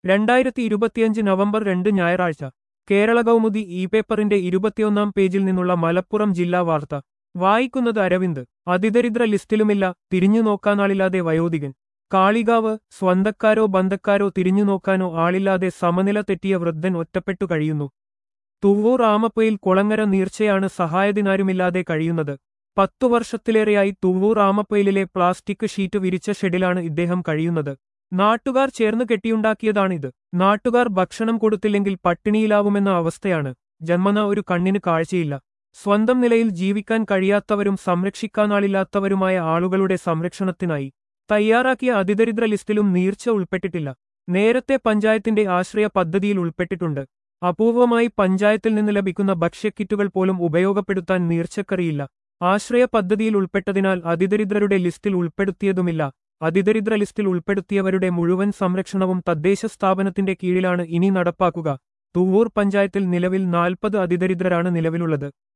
2025 November 2 ഞായറാഴ്ച Kerala Kaumudi E പേപ്പറിന്റെ 21-ാം പേജിൽ നിന്നുള്ള മലപ്പുറം ജില്ലാ വാർത്ത വായിക്കുന്നത് അരവിന്ദ്. അതിദരിദ്ര ലിസ്റ്റിലുമില്ല, തിരിഞ്ഞു നോക്കാനാളില്ലാതെ വയോധികൻ. കാളികാവ്. സ്വന്തക്കാരോ ബന്ധക്കാരോ തിരിഞ്ഞു നോക്കാനോ ആളില്ലാതെ സമനില തെറ്റിയ വൃദ്ധൻ ഒറ്റപ്പെട്ടു കഴിയുന്നു. തുവ്വൂർ ആമപ്പയിൽ കുളങ്ങര നീർച്ചയാണ് സഹായത്തിനാരുമില്ലാതെ കഴിയുന്നത്. 10 വർഷത്തിലേറെയായി തുവ്വൂർ ആമപ്പയിലെ പ്ലാസ്റ്റിക് ഷീറ്റ് വിരിച്ച ഷെഡിലാണ് ഇദ്ദേഹം കഴിയുന്നത്. നാട്ടുകാർ ചേർന്ന് കെട്ടിയുണ്ടാക്കിയതാണിത്. നാട്ടുകാർ ഭക്ഷണം കൊടുത്തില്ലെങ്കിൽ പട്ടിണിയിലാവുമെന്ന അവസ്ഥയാണ്. ജന്മന ഒരു കണ്ണിന് കാഴ്ചയില്ല. സ്വന്തം നിലയിൽ ജീവിക്കാൻ കഴിയാത്തവരും സംരക്ഷിക്കാനാളില്ലാത്തവരുമായ ആളുകളുടെ സംരക്ഷണത്തിനായി തയ്യാറാക്കിയ അതിദരിദ്ര ലിസ്റ്റിലും നീർച്ച ഉൾപ്പെട്ടിട്ടില്ല. നേരത്തെ പഞ്ചായത്തിന്റെ ആശ്രയ പദ്ധതിയിൽ ഉൾപ്പെട്ടിട്ടുണ്ട്. അപൂർവമായി പഞ്ചായത്തിൽ നിന്ന് ലഭിക്കുന്ന ഭക്ഷ്യക്കിറ്റുകൾ പോലും ഉപയോഗപ്പെടുത്താൻ നീർച്ചക്കറിയില്ല. ആശ്രയ പദ്ധതിയിൽ ഉൾപ്പെട്ടതിനാൽ അതിദരിദ്രരുടെ ലിസ്റ്റിൽ ഉൾപ്പെടുത്തിയതുമില്ല. അതിദരിദ്ര ലിസ്റ്റിൽ ഉൾപ്പെടുത്തിയവരുടെ മുഴുവൻ സംരക്ഷണവും തദ്ദേശ സ്ഥാപനത്തിന്റെ കീഴിലാണ് ഇനി നടപ്പാക്കുക. തുവ്വൂർ പഞ്ചായത്തിൽ നിലവിൽ 40 അതിദരിദ്രരാണ് നിലവിലുള്ളത്.